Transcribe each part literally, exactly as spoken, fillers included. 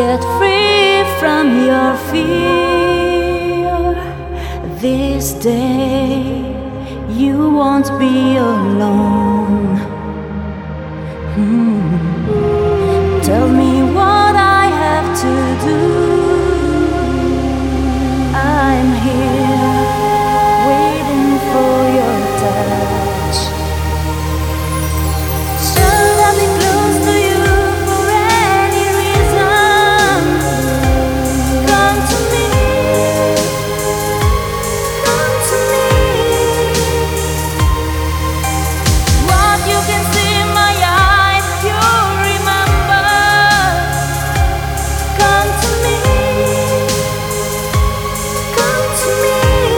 Get free from your fear. This day you won't be alone. Hmm. Tell me what I have to do. I'm here waiting for your touch. Should I be close to you for any reason? Come to me, come to me. What you can see in my eyes, you remember. Come to me, come to me,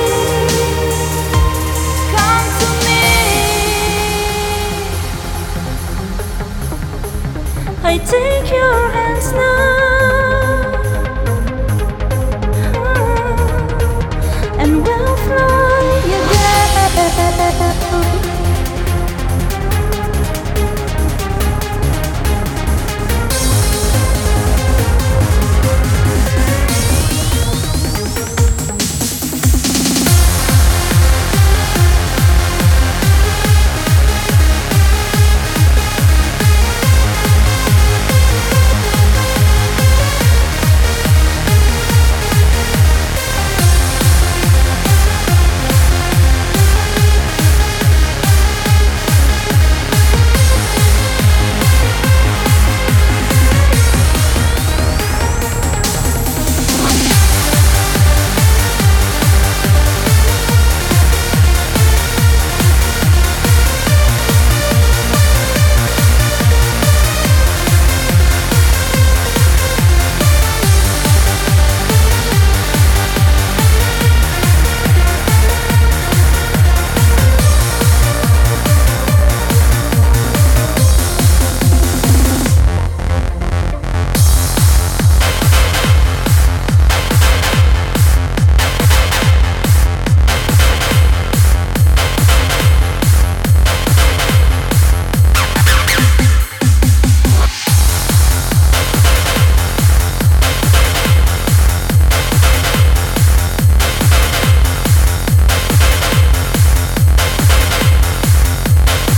come to me. I take your hands now, and we'll fly again.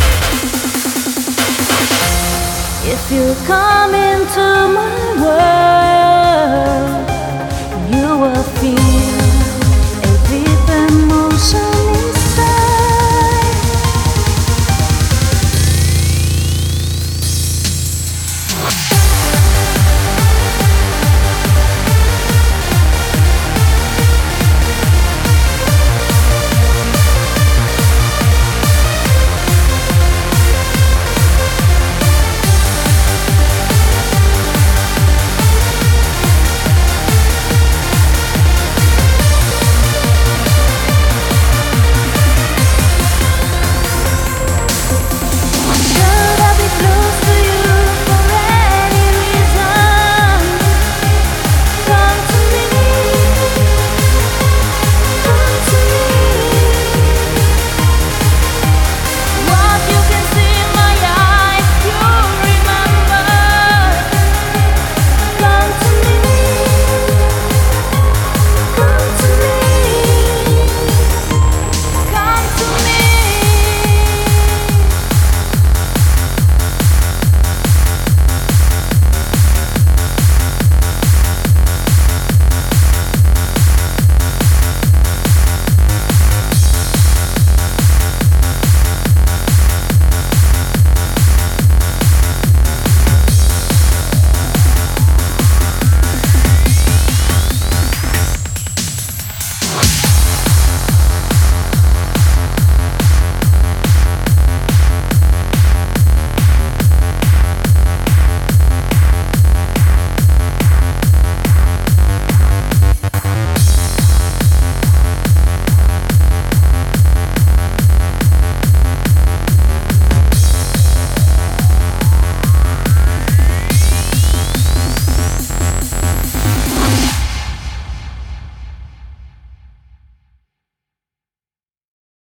If you come into my world,